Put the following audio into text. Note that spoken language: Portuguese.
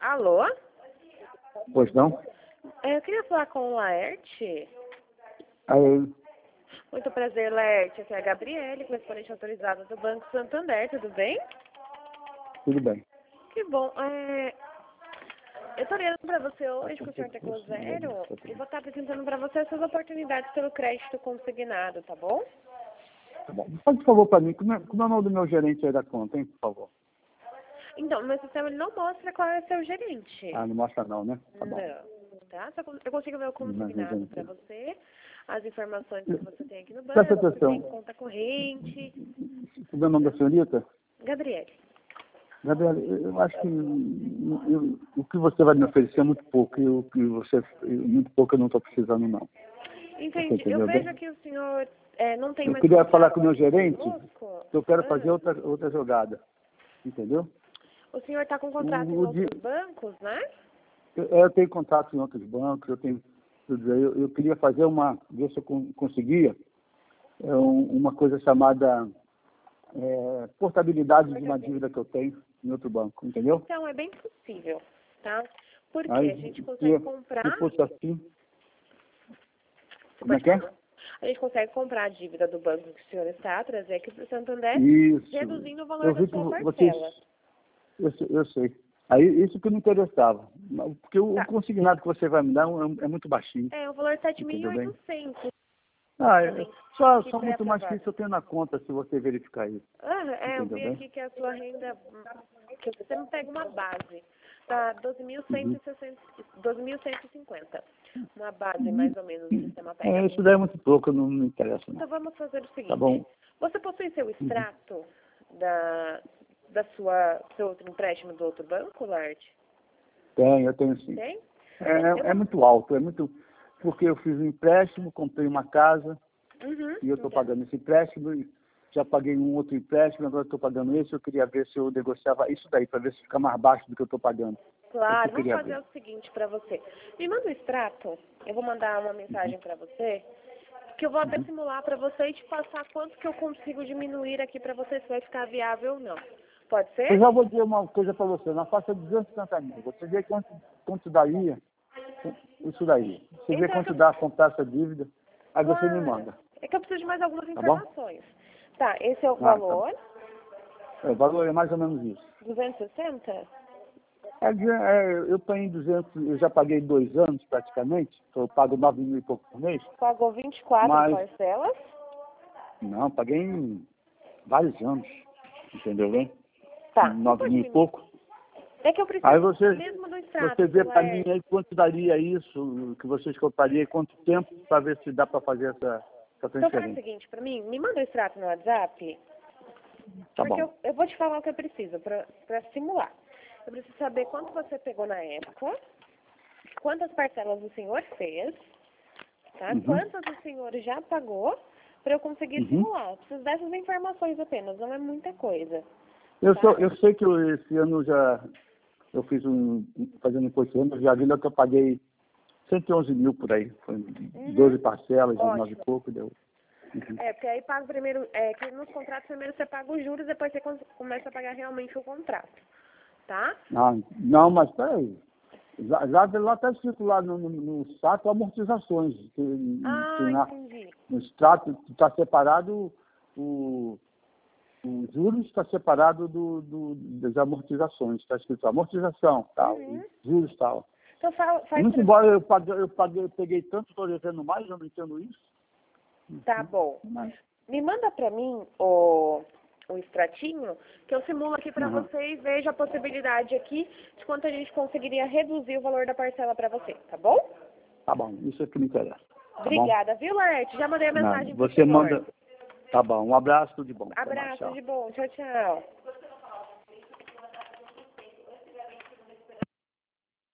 Alô? Pois não? Eu queria falar com o Laerte. Aí, Muito prazer, Laerte. Aqui é a Gabriele, correspondente autorizada do Banco Santander. Tudo bem? tudo bem. Que bom. Eu estou ligando para você hoje que o senhor teclou zero e vou estar apresentando para você essas oportunidades pelo crédito consignado, tá bom? Tá bom. Faz um favor para mim, como é o nome do meu gerente aí da conta, hein, por favor? Então, meu sistema ele não mostra qual é o seu gerente. Ah, não mostra não, né? Tá bom. Não, tá? Eu consigo ver o Não, consignado não, para não. você, as informações que você tem aqui no Presta banco, se tem atenção. conta corrente. Como é o nome da senhorita? Gabriele. Gabriela, eu acho que o que você vai me oferecer é muito pouco, e o que você, muito pouco eu não estou precisando, não. Você Entendi. Eu entendeu vejo bem? que o senhor não tem Eu mais queria falar contato com o meu gerente, conosco. que eu quero fazer outra jogada. Entendeu? O senhor está com contrato em O di- outros bancos, né? eu tenho contato em outros bancos, eu tenho tudo aí. Eu queria fazer ver se eu conseguia uma coisa chamada portabilidade de uma dívida que eu tenho em outro banco, entendeu? Então, é bem possível, tá? Porque Aí, a gente consegue comprar... se fosse assim, como é Pode que é? falar. A gente consegue comprar a dívida do banco que o senhor está, trazer aqui para o Santander, Isso. reduzindo o valor Eu da vi que sua vocês, parcela. eu sei. Aí, isso que me interessava. Porque o Tá. consignado que você vai me dar é muito baixinho. O valor é Entendeu bem? 7.800. Ah, Também. só Que muito mais que pré-aprovado. isso eu tenho na conta, se você verificar isso. Eu Entendeu vi bem? aqui que a sua renda, que você não pega uma base, tá Uhum. 12.150. Uma base, mais ou menos, o sistema pega. Isso daí é muito pouco, não me interessa, não. Então vamos fazer o Tá seguinte. bom? Você possui seu Uhum. extrato seu outro empréstimo do outro banco, Lard? Eu tenho sim. Tem? É muito alto, porque eu fiz um empréstimo, comprei uma casa, e eu estou Então. pagando esse empréstimo, e já paguei um outro empréstimo, agora estou pagando esse, eu queria ver se eu negociava isso daí, para ver se fica mais baixo do que eu estou pagando. Claro, Eu vamos queria fazer ver. o seguinte para você. Me manda o extrato, eu vou mandar uma mensagem para você, que eu vou até simular para você e te passar quanto que eu consigo diminuir aqui para você, se vai ficar viável ou não. Pode ser? Eu já vou dizer uma coisa para você, na faixa de 250 mil, você vê quanto daria isso daí. Você vê Então, quanto dá comprar essa dívida, aí você me claro. manda, É que eu preciso de mais algumas tá bom? informações. Tá, esse é o Ah, tá bom. valor, O valor é mais ou menos isso. 260? Eu tenho 200, eu já paguei 2 anos praticamente, então eu pago 9 mil e pouco por mês, Pagou 24 mas parcelas? não, paguei em vários anos, entendeu bem? Tá, não 9 pode mil e me... pouco. É que eu Aí preciso mesmo do extrato. você vê para mim Laerte. aí quanto daria isso, que vocês comprariam, e quanto tempo, para ver se dá para fazer essa Então faz o transferência. seguinte para mim, me manda o extrato no WhatsApp, Tá porque bom. eu vou te falar o que eu preciso para simular. Eu preciso saber quanto você pegou na época, quantas parcelas o senhor fez, tá? Uhum. Quantas o senhor já pagou, para eu conseguir Uhum. simular. Eu preciso dessas informações apenas, não é muita coisa. Eu Tá? sei que esse ano eu fiz fazendo imposto de renda, eu já vi lá que eu paguei 111 mil por aí. Foi 12 parcelas, 19 e Ótimo. pouco, deu. Uhum. Porque aí paga primeiro, que nos contratos primeiro você paga os juros, depois você começa a pagar realmente o contrato. Tá? Não, mas peraí. Lá está escrito lá no extrato amortizações. Entendi. No extrato está separado o juros está separado das amortizações. Está escrito amortização, tal, juros tal. Então faz Muito pra... embora eu peguei tanto, estou devendo mais, eu não entendo isso. Tá bom. Mas, Me manda pra mim o extratinho, que eu simulo aqui pra você e vejo a possibilidade aqui de quanto a gente conseguiria reduzir o valor da parcela pra você, tá bom? tá bom, isso é que me interessa. Tá Obrigada, viu, Laerte? Já mandei a bom? mensagem pro Você senhor. manda. Tá bom, um abraço, tudo de bom. Até mais, Abraço, tchau. de bom. Tchau, tchau.